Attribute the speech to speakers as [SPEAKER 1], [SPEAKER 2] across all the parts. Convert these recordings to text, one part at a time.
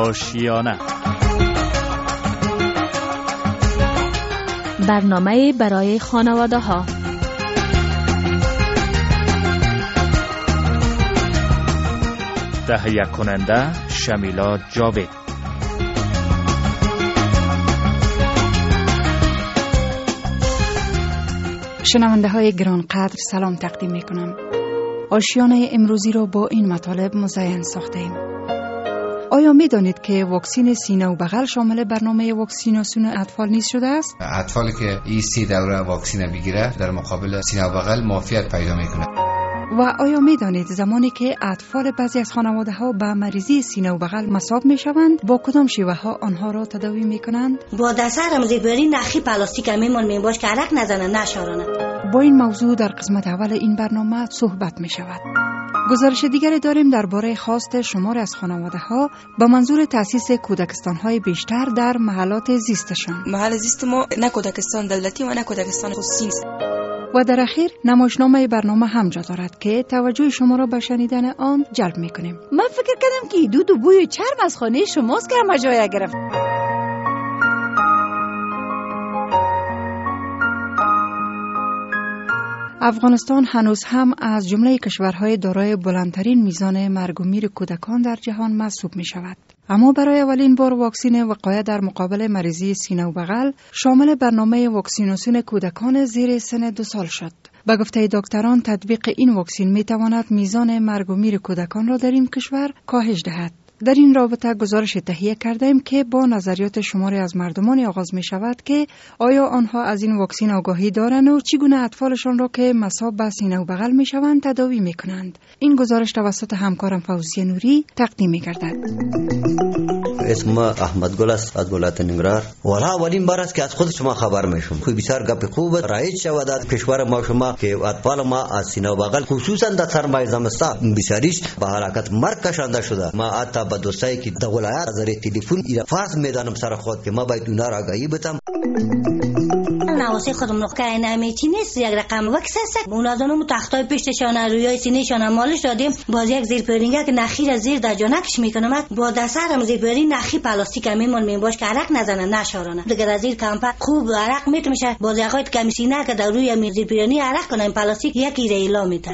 [SPEAKER 1] آشیانه.
[SPEAKER 2] برنامه برای خانواده ها.
[SPEAKER 1] تهیه کننده شمیلا جاوید.
[SPEAKER 3] شنونده های گرانقدر سلام تقدیم می کنم. آشیانه امروزی رو با این مطالب مزین ساخته ایم. آیا می دانید که واکسین سینه و بغل شامل برنامه واکسیناسیون اطفال نیز شده است؟
[SPEAKER 4] اطفالی که این 3 دوره واکسین بگیره در مقابل سینه و بغل معافیت پیدا میکنه.
[SPEAKER 3] و آیا می دانید زمانی که اطفال بعضی از خانواده ها به مریضی سینه و بغل مصاب می شوند با کدام شیوه ها آنها را تداوی می کنند؟
[SPEAKER 5] با دستر مزیبری نخی پلاستیک میمون می باش که عرق نزنه نشارونه.
[SPEAKER 3] با این موضوع در قسمت اول این برنامه صحبت می شود. گزارش دیگری داریم درباره خواست شمار از خانواده ها با منظور تأسیس کودکستان های بیشتر در محلات زیستشان.
[SPEAKER 6] محل زیست ما نه کودکستان دولتی و نه کودکستان خصوصی است.
[SPEAKER 3] و در اخیر نمایشنامه برنامه هم جا دارد که توجه شما را به شنیدن آن جلب می کنیم.
[SPEAKER 7] من فکر کردم که دود و بوی چرم از خانه شماست که همه جای گرفت.
[SPEAKER 3] افغانستان هنوز هم از جمله کشورهای دارای بلندترین میزان مرگ و میر کودکان در جهان محسوب می شود. اما برای اولین بار واکسن وقایه در مقابل مریضی سینه و بغل شامل برنامه واکسیناسیون کودکان زیر سن 2 سال شد. به گفته دکتران تطبیق این واکسن می تواند میزان مرگ و میر کودکان را در این کشور کاهش دهد. در این رابطه گزارش تهیه کردیم که با نظریات شماری از مردمان آغاز می شود که آیا آنها از این واکسن آگاهی دارند و چگونه اطفالشان را که مصاب به سینه و بغل می شوند تداوی می کنند. این گزارش توسط همکارم فوزیه نوری تقدیم می گردد.
[SPEAKER 8] اسم احمد گل است از ولایت ننگرهار. والا اولین بار است که از خود شما خبر میشم. خوب بسیار گپ خوب رایج شود در کشور ما شما که اطفال ما از سینه و بغل خصوصا در سرمای زمستان بسیاریش به حرکت مرگ کشانده شده. ما حتی با دوستایی که در ولایت از تلفن ایرا فاز میدانم سر خود که ما باید اونا را آگاهی بدم.
[SPEAKER 5] نواسه خودم نقطه نمیتی نیست یک رقم واکس است. اونادانم تختای پشتشان رویای سینه‌شان مالش دادیم باز یک زیر پرینگه که نخیر زیر در جانکش میکنم با دسترم زیر پرین نخی پلاستیک میمون میباش که عرق نزنه نشارونه. دیگه از زیر کمپ خوب عرق میتونه باز یقایت کمیسینه که در روی میزی پرینی عرق کنه پلاستیک یکی ریلا میته.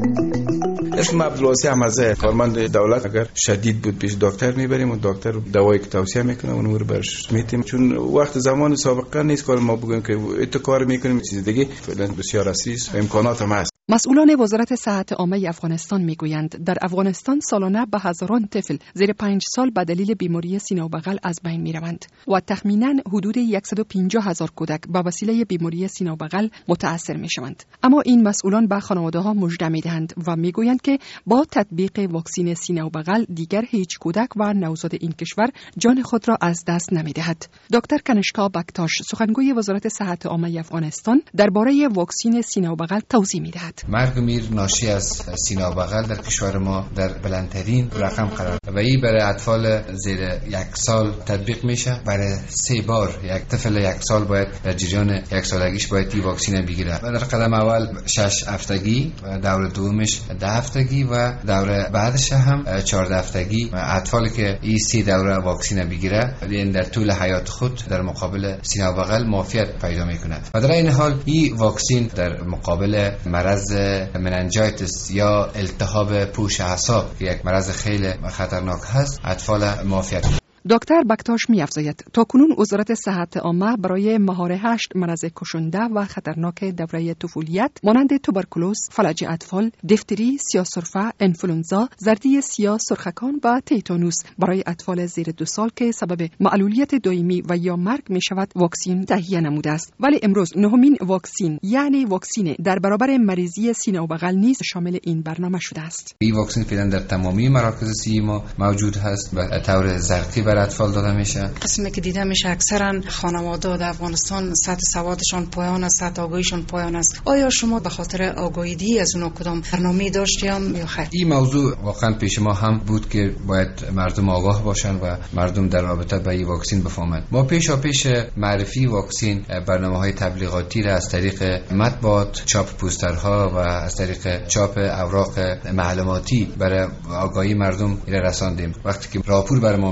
[SPEAKER 9] اسم عبدالواسی احمدزاده کارمند دولت. اگر شدید بود پیش دکتر میبریم و دکتر دوایی که توصیه میکنه اون رو برش میتیم چون وقت زمان سابقه نیست که ما بگیم که ات کار میکنیم چیز دیگه فعلا بسیار اساس امکانات هم هست.
[SPEAKER 10] مسئولان وزارت صحت عامه افغانستان میگویند در افغانستان سالانه به هزاران طفل زیر 5 سال به دلیل بیماری سینه و بغل از بین میروند و تخمینا حدود 150,000 کودک به وسیله بیماری سینه و بغل متاثر میشوند. اما این مسئولان به خانواده‌ها مژده میدهند و میگویند که با تطبیق واکسن سینه و بغل دیگر هیچ کودک و نوزاد این کشور جان خود را از دست نمیدهد. دکتر کنشکا بکتاش سخنگوی وزارت صحت عامه افغانستان درباره واکسن سینه و بغل توضیح میدهد.
[SPEAKER 4] مرگ و میر ناشی از سینه و بغل در کشور ما در بلندترین رقم قرار و این برای اطفال زیر 1 سال تطبیق میشه. برای 3 بار یک طفل 1 سال باید در جریان 1 سالگیش باید این واکسن بگیره. در قدم اول 6 هفتگی و دور دومش 10 هفتگی و دور بعدش هم 14 هفتگی. اطفالی که این 3 دوره واکسن بگیره این در طول حیات خود در مقابل سینه و بغل معافیت پیدا میکنه. و در این حال این واکسن در مقابل مرض مننجایتس یا التهاب پوش اعصاب که یک مرض خیلی خطرناک هست اطفال معافیت.
[SPEAKER 10] دکتر بکتاش می‌افزاید تاکنون وزارت صحت عامه برای مهار 8 مرض کشنده و خطرناک دوره طفولیت مانند توبرکولوز، فلج اطفال، دیفتری، سیاه‌سرفه، انفلوئنزا، زردی سیاه سرخکان و تیتانوس برای اطفال زیر 2 سال که سبب معلولیت دائمی و یا مرگ می‌شود واکسن تهیه نموده است. ولی امروز نهمین واکسن یعنی واکسن در برابر مریضی سینه و بغل نیز شامل این برنامه شده است.
[SPEAKER 4] این واکسن فعلا در تمامی مراکز صحی ما موجود هست و طور زرقی بر اطفال داده میشه.
[SPEAKER 3] قسمی که دیده میشه اکثرا خانواده در افغانستان سطح سوادشان پایان است، سطح آگاهیشان پایان است. آیا شما به خاطر آگاهی از اونها کدام برنامه داشتیم یا خیر؟
[SPEAKER 4] این موضوع واقعا پیش ما هم بود که باید مردم آگاه باشن و مردم در رابطه با این واکسن بفهمند. ما پیش معرفی واکسن برنامه‌های تبلیغاتی را از طریق مطبوعات، چاپ پوسترها و از طریق چاپ اوراق معلوماتی برای آگاهی مردم رساندیم. وقتی که راپور بر ما میرسه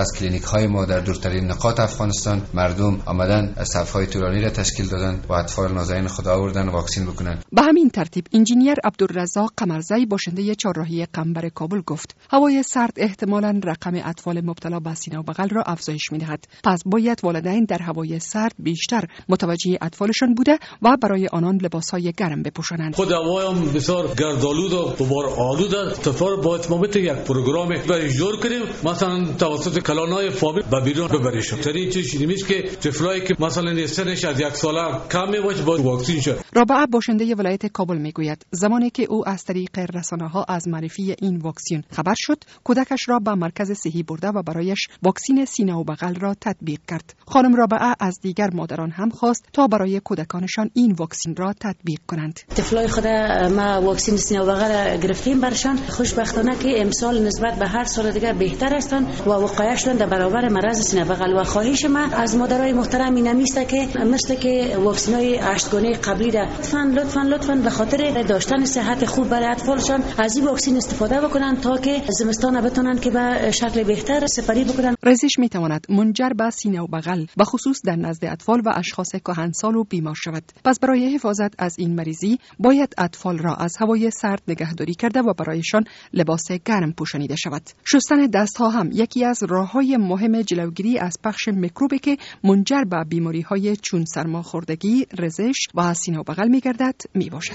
[SPEAKER 4] از کلینیک های ما در دورترین نقاط افغانستان مردم آمدن صف‌های طولانی را تشکیل دادن و اطفال نازنین خود آوردن واکسین بکنن.
[SPEAKER 10] به همین ترتیب انجینیر عبدالرزاق قمرزی باشنده چهارراهی قنبر کابل گفت هوای سرد احتمالاً رقم اطفال مبتلا به سینه و بغل را افزایش می‌دهد. پس باید والدین در هوای سرد بیشتر متوجه اطفالشان بوده و برای آنان لباس‌های گرم بپوشانند.
[SPEAKER 11] خود هوای هم بسیار گردآلود و غبار آلود است. طفل باید ما یک پروگرام برای جور کنیم، مثلا توسط کلان‌های فامیل به بیرون ببریشون. ترین چیزی نیست که طفلایی که مثلا سنش از 1 ساله کم باشه باید واکسین شود.
[SPEAKER 10] رابعه باشنده ولایت کابل میگوید زمانی که او از طریق رسانه‌ها از معرفی این واکسن خبر شد، کودکش را به مرکز صحی برده و برایش واکسن سینه و بغل را تطبیق کرد. خانم رابعه از دیگر مادران هم خواست تا برای کودکانشان این واکسن را تطبیق کنند.
[SPEAKER 12] طفلای خود ما واکسن سینه و بغل گرفتیم برشان. خوشبختانه که امسال نسبت به هر سال دیگه بهتر هستند و وقایعشون در برابر مرض سینه بغل. و خواهش ما از مادرای محترم این است که مثل که واکسن‌های 8 گانه قبلی را لطفاً به خاطر داشتن صحت خوب برای اطفالشان از این واکسن استفاده بکنن تا که زمستان بتونن که به شکل بهتر سپری بکنن.
[SPEAKER 10] رزش میتواند منجر به سینه و بغل به خصوص در نزد اطفال و اشخاص کهنسال و بیمار شود. پس برای حفاظت از این مریضی باید اطفال را از هوای سرد نگهداری کرده و برایشان لباس گرم پوشانیده شود. شستن دستها هم یکی از راه‌های مهم جلوگیری از پخش میکروبی که منجر به بیماری‌های چون سرماخوردگی، رزش و سینه و بغل می‌گردد میباشد.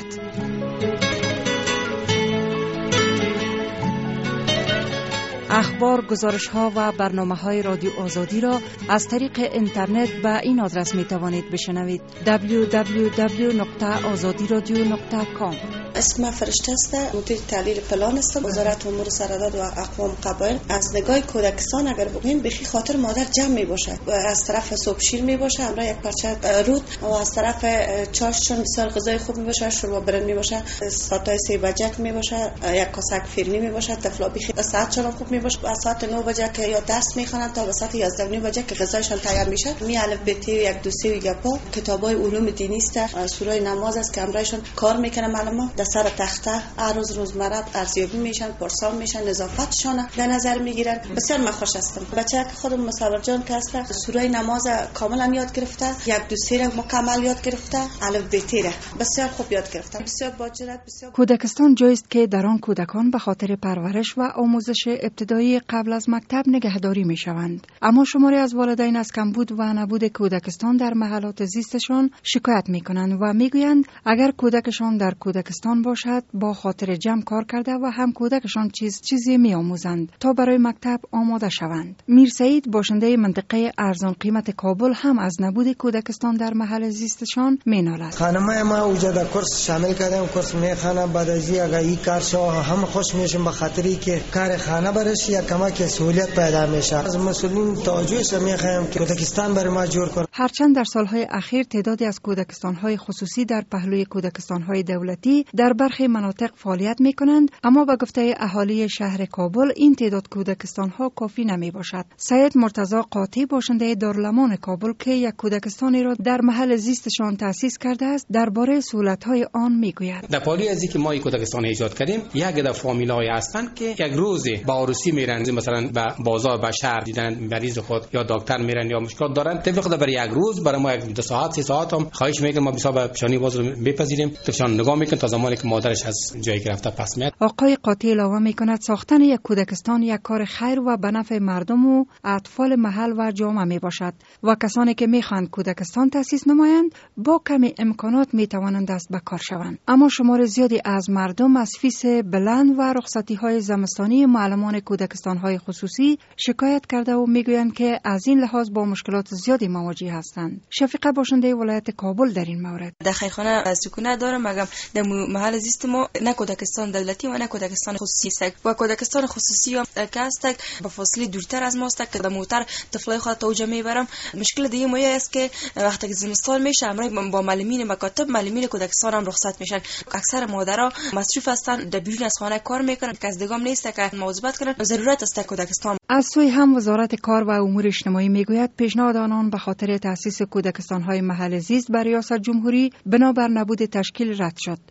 [SPEAKER 3] اخبار، گزارش‌ها و برنامه‌های رادیو آزادی را از طریق اینترنت به این آدرس می‌توانید بشنوید: www.azadiradio.com.
[SPEAKER 13] اسم فرشته است، مدیر تحلیل پلان است، وزارت امور سرحدات و اقوام قبایل. از نگاه کودکستان اگر بگوییم بخی خاطر مادر جمع میباشد و از طرف صبح شیر میباشه، همراه یک پارچه رود و از طرف چاششون بسیار غذای خوب میباشه، شوربا برنج میباشه، ساعت 3 بجک میباشه، یک کاسک فیرنی میباشه، طفلا بخی ساعت چون خوب میباشه. از ساعت 9 بجه که یا درس میخوانند تا به ساعت 11 بجه که غذایشان تیار میشه. می الف ب ت 1 2 3 گپا کتابای علوم دینی است، سوره نماز است که همراهشون کار میکنه. معلم در سر تخته هر روزمره ارزیابی میشن، پرسان میشن، نظافتشان در نظر میگیرن. بسیار من خوش هستم. بچه که خودم مصور جان که است سوره نماز کاملا یاد گرفته، 1 2 3 مکمل یاد گرفته، الف ب ت بسیار خوب یاد گرفته. بسیار باجرت. بسیار
[SPEAKER 3] کودکستان جایی است که در آن کودکان به خاطر پرورش و آموزش ابتدایی قبل از مکتب نگهداری می شوند. اما شماری از والدین از کمبود و نبود کودکستان در محلات زیستشان شکایت می کنند و می گویند اگر کودکشان در کودکستان باشد با خاطر جمع کار کرده و هم کودکشان چیزی می آموزند تا برای مکتب آماده شوند. میر سعید باشنده منطقه ارزان قیمت کابل هم از نبود کودکستان در محل زیستشان می نالد.
[SPEAKER 14] خانم ما اوجا در کورس شامل کردم، کورس می خانه بعد از اگر این کار شو هم خوش میشیم به خاطری که کار خانه برش یا کمک سهولت پیدا میشه. از مسئولین توجه میخوایم که کودکستان برای ما جور کنه.
[SPEAKER 3] هرچند در سالهای اخیر تعدادی از کودکستان‌های خصوصی در پهلوی کودکستان‌های دولتی در برخی مناطق فعالیت می‌کنند، اما به گفته اهالی شهر کابل این تعداد کودکستان‌ها کافی نمی‌باشد. سید مرتضی قاطی باشنده دارالامان کابل که یک کودکستانی را در محل زیستشان تأسیس کرده است، درباره سهولت‌های آن می‌گوید.
[SPEAKER 15] در پالی از اینکه ما این کودکستان ایجاد کردیم، یک عده فامیل‌های هستند که یک روز با عروسی میرن، مثلا به بازار به شهر دیدن مریض خود یا دکتر میرن یا مشکلات دارن، طبق خود برای یک روز برای ما 2 ساعت 3 ساعت هم خواهش میکنم ما حساب پیشانی باز رو بپذیریم، تفشان نگاه میکنن تا زمانی که مادرش از جایی که رفته پس میاد.
[SPEAKER 3] آقای قاطی علاوه میکند ساختن یک کودکستان یک کار خیر و به نفع مردم و اطفال محل و جامعه میباشد و کسانی که میخواهند کودکستان تأسیس نمایند با کمی امکانات میتوانند دست به کار شوند. اما شمار زیادی از مردم از فیس بلند و رخصتی‌های زمستانی معلمان کودکستان‌های خصوصی شکایت کرده و میگویند که از این لحاظ با مشکلات زیادی مواجه هستند. شفیقه باشنده ولایت کابل در این مورد:
[SPEAKER 6] در خیرخانه سکونت دارم، مگم در محل زیست ما نه کودکستان دولتی و نه کودکستان خصوصی است و کودکستان خصوصی هم که است به فاصله دورتر از ماست که در موتر طفلای خود توجه میبرم. مشکل دیگه ما است که وقتی که زمستان میشه همراه با معلمین مکاتب معلمین کودکستان هم رخصت میشن. اکثر مادرها مصروف هستند در بیرون از خانه کار میکنن که از دیگه نیست که مواظبت کنن. ضرورت است کودکستان.
[SPEAKER 3] از سوی هم وزارت کار و امور اجتماعی میگوید پیشنهاد آنان به خاطر تأسیس کودکستان‌های محل زیست بر ریاست جمهوری بنابر نبود تشکیل رد شد. ولی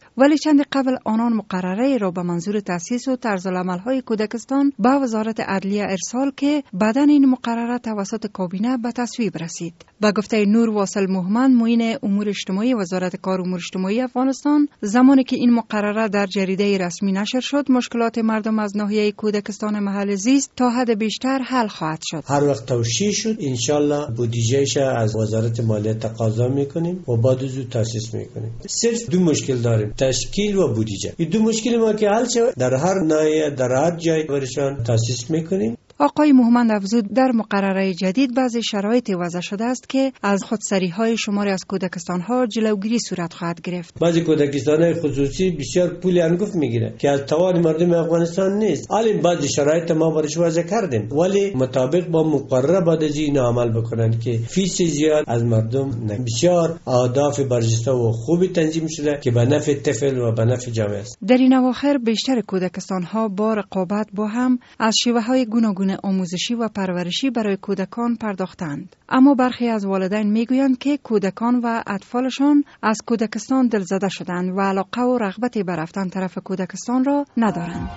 [SPEAKER 3] چند قبل آنان مقرره را به منظور تأسیس و طرزالعمل‌های کودکستان به وزارت عدلیه ارسال که بعداً این مقرره توسط کابینه به تصویب رسید. با گفته نور واصل مومن معین امور اجتماعی وزارت کار امور اجتماعی افغانستان، زمانی که این مقرره در جریده رسمی نشر شد، مشکلات مردم از ناحیه کودکستان محل زیست تا حد بیشتر حل خواهد شد.
[SPEAKER 16] هر وقت توشیح شد انشالله بودجهش از وزارت مالیه تقاضا میکنیم و بعد زود تاسیس میکنیم. صرف دو مشکل داریم، تشکیل و بودجه. این دو مشکل ما که حل شد در هر ناحیه در هر جای برشان تاسیس میکنیم.
[SPEAKER 3] آقای مومند افزود در مقرره جدید بعضی شرایطی وضع شده است که از خودسری‌های شماری از کودکستان‌ها جلوگیری صورت خواهد گرفت.
[SPEAKER 16] بعضی کودکستان‌های خصوصی بسیار پول انگفت میگیره که از توان مردم افغانستان نیست. حالا بعضی شرایط ما برش وضع کردیم ولی مطابق با مقرره بعد از این عمل بکنن که فیس زیاد از مردم نه. بسیار اهداف برجسته و خوبی تنظیم شده که به نفع طفل و به نفع جامعه است.
[SPEAKER 3] در این اواخر بیشتر کودکستان‌ها با رقابت با هم از شیوه‌های گوناگون آموزشی و پرورشی برای کودکان پرداختند. اما برخی از والدین میگویند که کودکان و اطفالشان از کودکستان دلزده شدند و علاقه و رغبتی به رفتن طرف کودکستان را ندارند.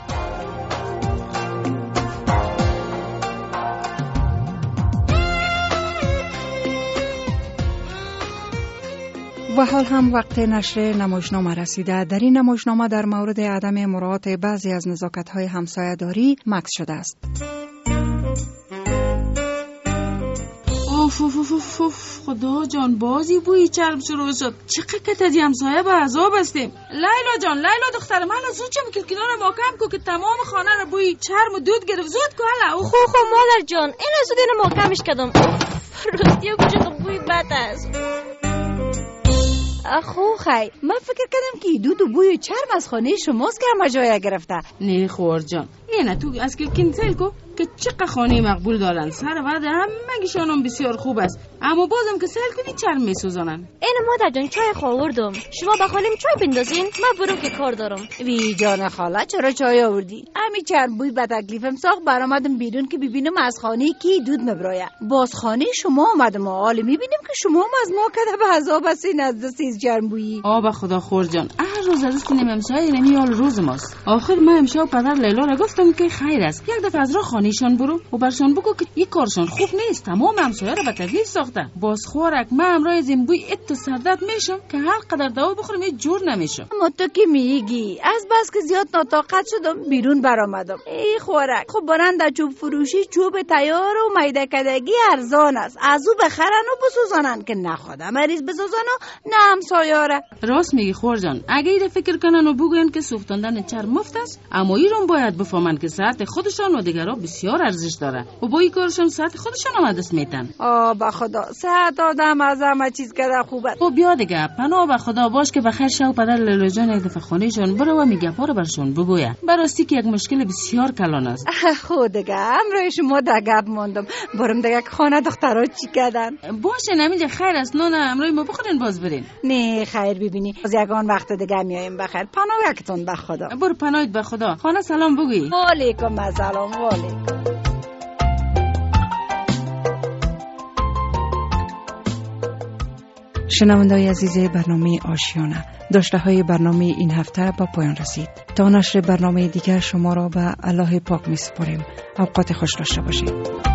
[SPEAKER 3] و حال هم وقت نشر نمایشنامه رسیده. در این نمایشنامه در مورد عدم مراعات بعضی از نزاکت‌های همسایه‌داری مکث شده است.
[SPEAKER 17] خدا جان بازی بوی چرب شروع شد. چقدر از همسایه به عذاب هستیم. لیلا جان، لیلا دخترم، حالا زود چه میکنی کنار ما کم کو که تمام خانه رو بوی چرم و دود گرفت. زود کو حالا.
[SPEAKER 2] خو مادر جان، اینا زود اینو ما کمش کردم. راستی کجا بوی بد است.
[SPEAKER 7] خو خی من فکر کردم که دود و بوی چرم از خانه شماست که همه جای گرفته.
[SPEAKER 17] نه خور جان، اینه تو از که کنسل کو که چقدر خانه مقبول دارن. سر بعد همگیشان هم بسیار خوب است، اما بازم که سل کنی چرم میسوزانن.
[SPEAKER 2] اینو مادر جان چای خواردم، شما بخوانیم چای بندازین، من برو که کار دارم.
[SPEAKER 7] وی جان خاله چرا چای آوردی؟ همین چرم بوی به تکلیفم ساخت برآمدم بیرون که ببینم از خانه کی دود مبرایه. باز خانه شما اومدم حال میبینیم که شما هم از ما کده به عذاب هستین از دست چرم بویی.
[SPEAKER 17] به خدا خور جان، هر روز از دست نمیمسای نمیال روز ماست. آخر من امشب پدر لیلا را گفتم که خیر است یک دفعه از راه خانهشان برو و برشان بگو که این کارشان خوب نیست، تمام همسایه را به تکلیف ساختن. باز خورک من امروز این بوی ات سردت میشم که هر قدر دوا بخورم یه جور نمیشم.
[SPEAKER 7] اما تو که میگی از بس که زیاد ناطاقت شدم بیرون برآمدم. ای خورک خب برند چوب فروشی چوب تیار و میده کدگی ارزان است، از او بخرن و بسوزانن که نه خدا مریض بسوزن و نه همسایه را.
[SPEAKER 17] راست میگی خور جان، اگه ایره فکر کنن و بگوین که سوختاندن چرم مفت است، اما ایران باید بفهمن که ساعت خودشان و دیگرها بسیار ارزش داره و با این کارشان ساعت خودشان هم دست میتن.
[SPEAKER 7] به خدا ساعت آدم از همه چیز کده خوبه.
[SPEAKER 17] خب بیا دیگه، پناه به خدا باش که بخیر شو پدر لیلا جان یک دفعه خانهشون برو و میگپا رو برشون بگویه. براستی که یک مشکل بسیار کلان است.
[SPEAKER 7] خود دیگه امروز شما در گپ موندم، برم دیگه خانه دخترها چی کردن.
[SPEAKER 17] باشه نمیگه خیر است، نه امروز ما بخورین باز برین.
[SPEAKER 7] نه خیر ببینی از یگان وقت دیگه میایم بخیر. پناه یکتون به خدا.
[SPEAKER 17] برو پناهت به خدا. خانه سلام بگوی.
[SPEAKER 7] و علیکم السلام. و علیکم.
[SPEAKER 3] شنونده‌های عزیز برنامه آشیانه، داشته‌های برنامه این هفته به پایان رسید. تا نشر برنامه دیگر شما را به الله پاک می‌سپاریم. اوقات خوش داشته باشید.